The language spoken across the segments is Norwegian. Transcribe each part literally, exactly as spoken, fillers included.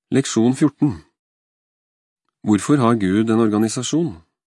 Leksjon fjorten. Hvorfor har Gud en organisasjon?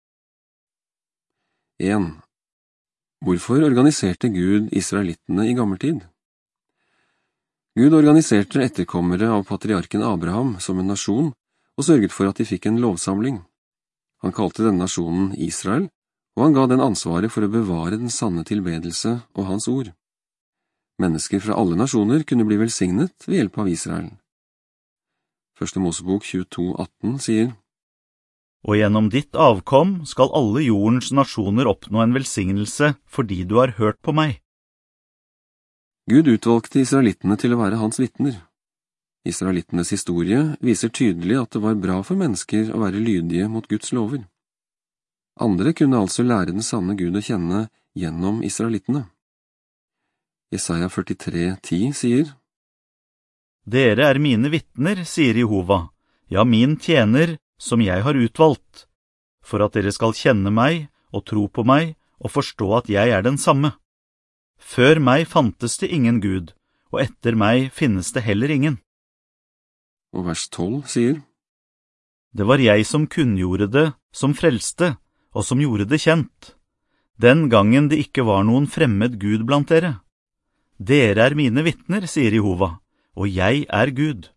en. Hvorfor organiserte Gud israelittene i gammeltid? Gud organiserte etterkommere av patriarken Abraham som en nasjon og sørget for at de fikk en lovsamling. Han kalte denne nasjonen Israel, og han ga den ansvaret for å bevare den sanne tilbedelse og hans ord. Mennesker fra alle nasjoner kunne bli velsignet ved hjelp av Israel. Første Mosebok tjueto atten sier: Og gjennom ditt avkom skal alle jordens nasjoner oppnå en velsignelse fordi du har hørt på meg. Gud utvalgte israelittene til å være hans vitner. Israelittenes historie viser tydelig at det var bra for mennesker å være lydige mot Guds lover. Andre kunne altså lære den sanne Gud å kjenne gjennom israelittene. Jesaja førtitre ti sier: Dere er mine vitner, sier Jehova, ja, min tjener, som jeg har utvalgt, for at dere skal kjenne meg og tro på meg og forstå at jeg er den samme. Før meg fantes det ingen Gud, og etter meg finnes det heller ingen. Og vers tolv sier: Det var jeg som kunngjorde det, som frelste, og som gjorde det kjent, den gangen det ikke var noen fremmed Gud blant dere. Dere er mine vitner, sier Jehova, og jeg er Gud.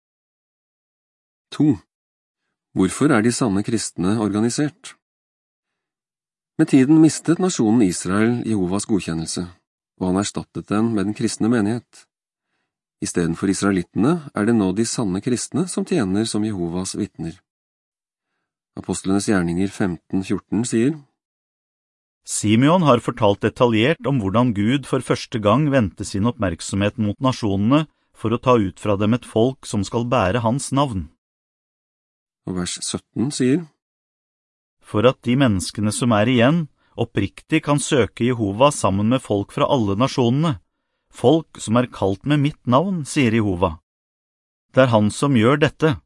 to. Hvorfor er de sanne kristne organisert? Med tiden mistet nasjonen Israel Jehovas godkjennelse, og han erstattet den med den kristne menighet. I stedet for israelittene er det nå de sanne kristne som tjener som Jehovas vitner. Apostlenes gjerninger femten fjorten sier: Simeon har fortalt detaljert om hvordan Gud for første gang vendte sin oppmerksomhet mot nasjonene for å ta ut fra dem et folk som skal bære hans navn. Og vers sytten sier: For at de menneskene som er igjen, oppriktig kan søke Jehova sammen med folk fra alle nasjonene, folk som er kalt med mitt navn, sier Jehova. Det er han som gjør dette.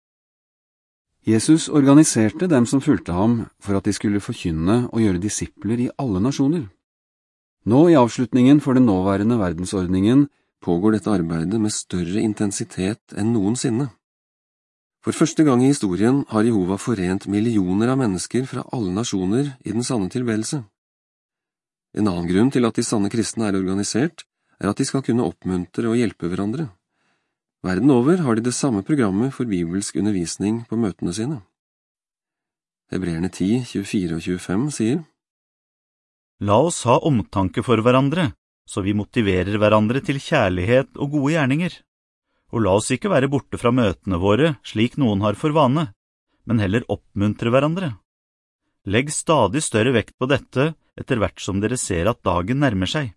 Jesus organiserte dem som fulgte ham for at de skulle forkynne og gjøre disipler i alle nasjoner. Nå i avslutningen for den nåværende verdensordningen pågår dette arbeidet med større intensitet enn noensinne. For første gang i historien har Jehova forent millioner av mennesker fra alle nasjoner i den sanne tilbedelse. En annen grunn til at de sanne kristne er organisert, er at de skal kunne oppmuntre og hjelpe hverandre. Verden over har de det samme programmet for bibelsk undervisning på møtene sine. Hebreerne ti, tjuefire og tjuefem sier: La oss ha omtanke for hverandre, så vi motiverer hverandre til kjærlighet og gode gjerninger. Og la oss ikke være borte fra møtene våre, slik noen har for vane, men heller oppmuntre hverandre. Legg stadig større vekt på dette etter hvert som dere ser at dagen nærmer seg.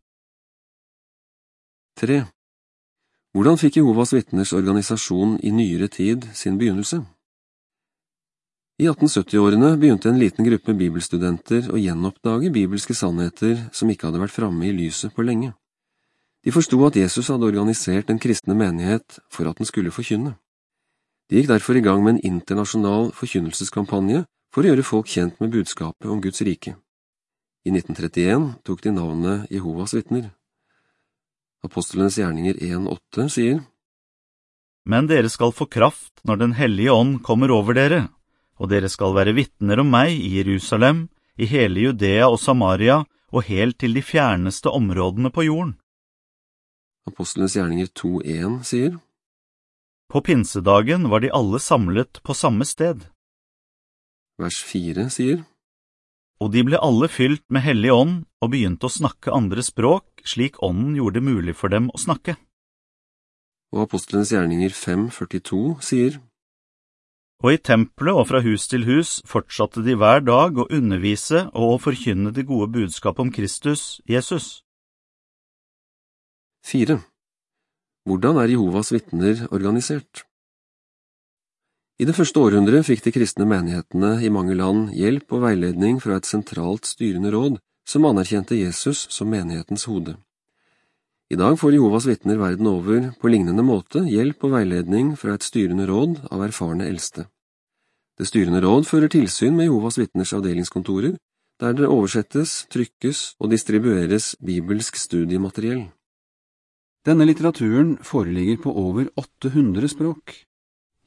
tre. Hvordan fikk Jehovas vitners organisasjon i nyere tid sin begynnelse? I atten sytti-årene begynte en liten gruppe bibelstudenter å gjenoppdage bibelske sannheter som ikke hadde vært framme i lyset på lenge. De forsto at Jesus hadde organisert den kristne menighet for at den skulle forkynne. De gikk derfor i gang med en internasjonal forkynnelseskampanje for å gjøre folk kjent med budskapet om Guds rike. I nitten trettien tok de navnet Jehovas vitner. Apostlenes gjerninger en åtte sier: Men dere skal få kraft når den hellige ånd kommer over dere, og dere skal være vitner om meg i Jerusalem, i hele Judea og Samaria, og helt til de fjerneste områdene på jorden. Apostlenes gjerninger to en sier: På pinsedagen var de alle samlet på samme sted. Vers fire sier: Og de ble alle fylt med hellig ånd og begynte å snakke andre språk, slik ånden gjorde det mulig for dem å snakke. Og Apostlenes gjerninger fem førtito sier: Og i tempelet og fra hus til hus fortsatte de hver dag å undervise og å forkynne det gode budskap om Kristus, Jesus. fire. Hvordan er Jehovas vitner organisert? I det første århundret fikk de kristne menighetene i mange land hjelp og veiledning fra et sentralt styrende råd som anerkjente Jesus som menighetens hode. I dag får Jehovas vitner verden over på lignende måte hjelp og veiledning fra et styrende råd av erfarne eldste. Det styrende råd fører tilsyn med Jehovas vitners avdelingskontorer, der det oversettes, trykkes og distribueres bibelsk studiemateriell. Denne litteraturen foreligger på over åtte hundre språk.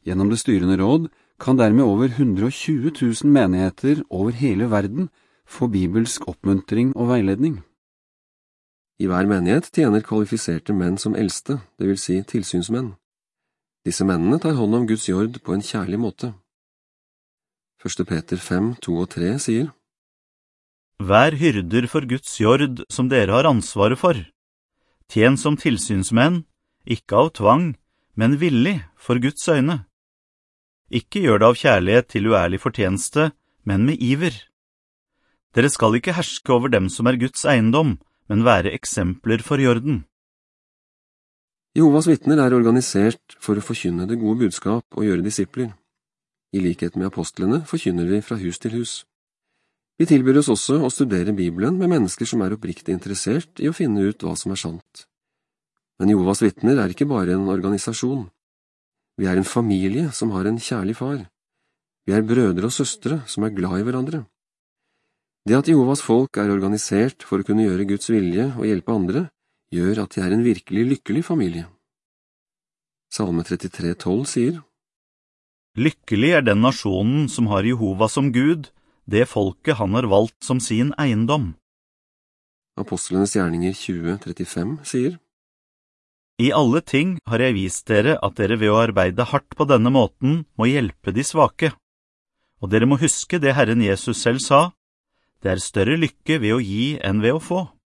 Gjennom det styrende råd kan dermed over hundre og tjue tusen menigheter over hele verden få bibelsk oppmuntring og veiledning. I hver menighet tjener kvalifiserte menn som eldste, det vil si tilsynsmenn. Disse mennene tar hånd om Guds jord på en kjærlig måte. første Peter fem, to og tre sier: Vær hyrder for Guds jord som dere har ansvaret for. Tjen som tilsynsmenn, ikke av tvang, men villig for Guds øyne. Ikke gjør det av kjærlighet til uærlig fortjeneste, men med iver. Dere skal ikke herske over dem som er Guds eiendom, men være eksempler for jorden. Jehovas vitner er organisert for å forkynne det gode budskap og gjøre disipler. I likhet med apostlene forkynner vi fra hus til hus. Vi tilbyr oss også å studere Bibelen med mennesker som er oppriktig interessert i å finne ut hva som er sant. Men Jehovas vitner er ikke bare en organisasjon. Vi er en familie som har en kjærlig far. Vi er brødre og søstre som er glad i hverandre. Det at Jehovas folk er organisert for å kunne gjøre Guds vilje og hjelpe andre, gjør at de er en virkelig lykkelig familie. Salme trettitre, tolv sier: Lykkelig er den nasjonen som har Jehova som Gud, det folket han har valgt som sin eiendom. Apostlenes gjerninger tjue, trettifem sier: I alle ting har jeg vist dere at dere ved å arbeide hardt på denne måten må hjelpe de svake. Og dere må huske det Herren Jesus selv sa: Det er større lykke ved å gi enn ved å få.